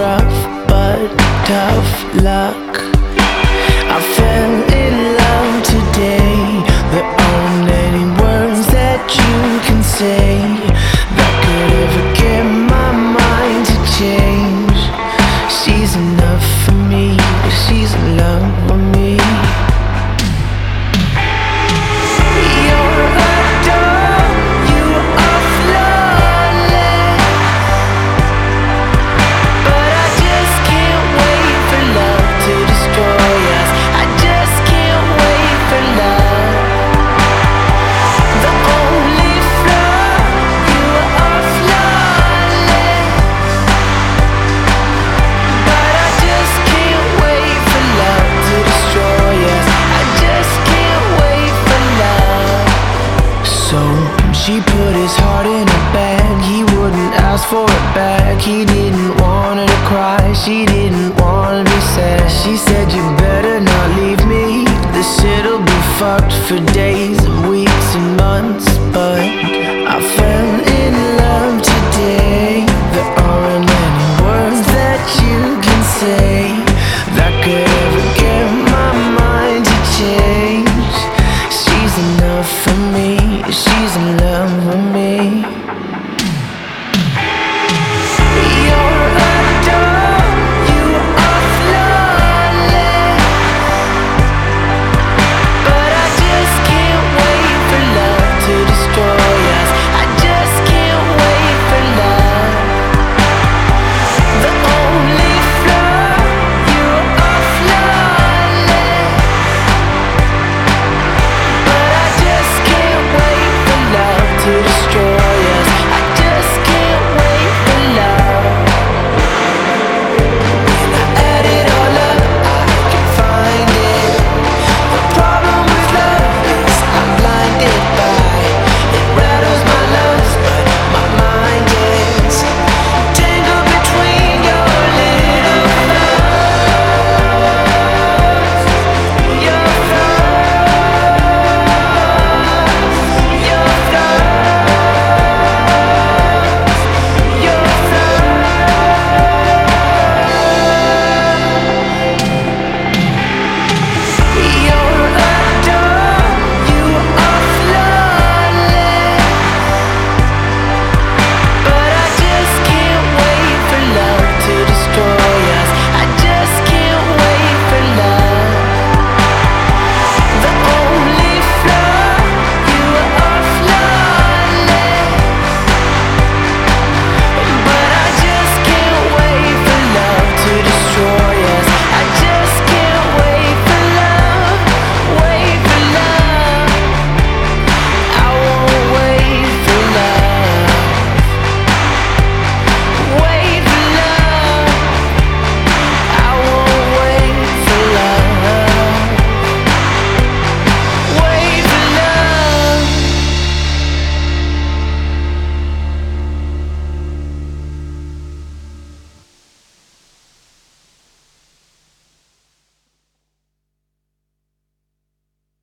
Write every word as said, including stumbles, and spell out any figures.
rough but tough luck. I fell in love today. There aren't any words that you can say that could ever get my mind to change. She's enough for me, she's in love with me. You're a doll, you are flawless, but I just can't wait for love to destroy us. I just can't wait for love. The only flaw, you are flawless, but I just can't wait for love to destroy us. I just can't wait for love. So she put his heart in a bag. He wouldn't ask for it back. He didn't want her to cry, she didn't want to be sad. She said, you better not leave me. This shit'll be fucked for days and weeks and months. But I fell